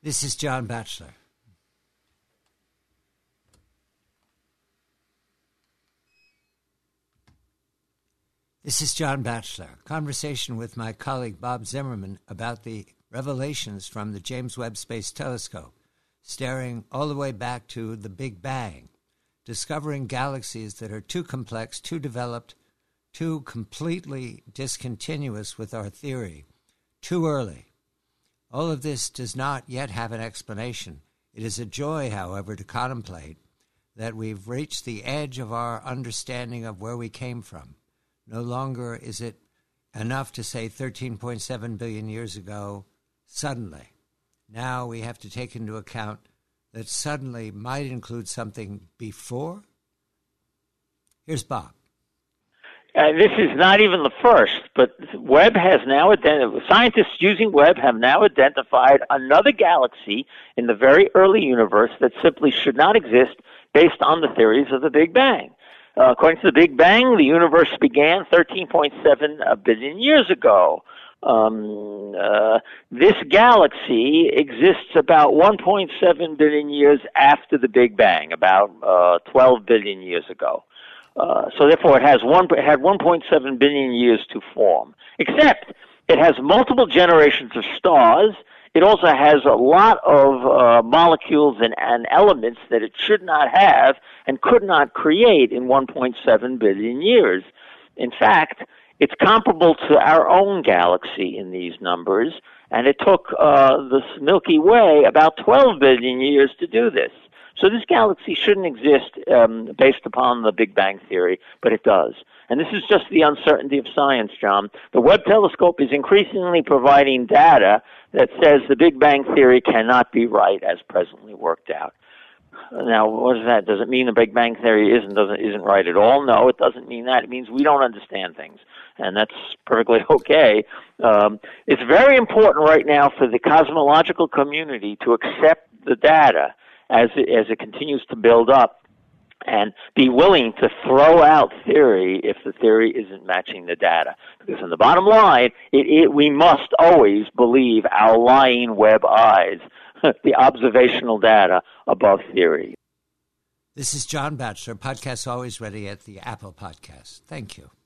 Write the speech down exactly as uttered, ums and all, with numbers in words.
This is John Batchelor. This is John Batchelor. Conversation with my colleague Bob Zimmerman about the revelations from the James Webb Space Telescope, staring all the way back to the Big Bang, discovering galaxies that are too complex, too developed, too completely discontinuous with our theory, too early. All of this does not yet have an explanation. It is a joy, however, to contemplate that we've reached the edge of our understanding of where we came from. No longer is it enough to say thirteen point seven billion years ago, suddenly. Now we have to take into account that suddenly might include something before. Here's Bob. Uh, this is not even the first, but Webb has now identified, scientists using Webb have now identified another galaxy in the very early universe that simply should not exist based on the theories of the Big Bang. Uh, according to the Big Bang, the universe began thirteen point seven billion years ago. Um, uh, this galaxy exists about one point seven billion years after the Big Bang, about uh, twelve billion years ago. Uh, so therefore, it has one it had one point seven billion years to form. Except it has multiple generations of stars. It also has a lot of uh, molecules and, and elements that it should not have and could not create in one point seven billion years. In fact, it's comparable to our own galaxy in these numbers, and it took uh, the Milky Way about twelve billion years to do this. So this galaxy shouldn't exist um, based upon the Big Bang theory, but it does. And this is just the uncertainty of science, John. The Webb telescope is increasingly providing data that says the Big Bang theory cannot be right as presently worked out. Now, what is that? Does it mean the Big Bang theory isn't doesn't isn't right at all? No, it doesn't mean that. It means we don't understand things, and that's perfectly okay. Um, it's very important right now for the cosmological community to accept the data as it, as it continues to build up, and be willing to throw out theory if the theory isn't matching the data. Because in the bottom line, it, it, we must always believe our lying Webb eyes, the observational data above theory. This is John Batchelor. Podcast always ready at the Apple Podcast. Thank you.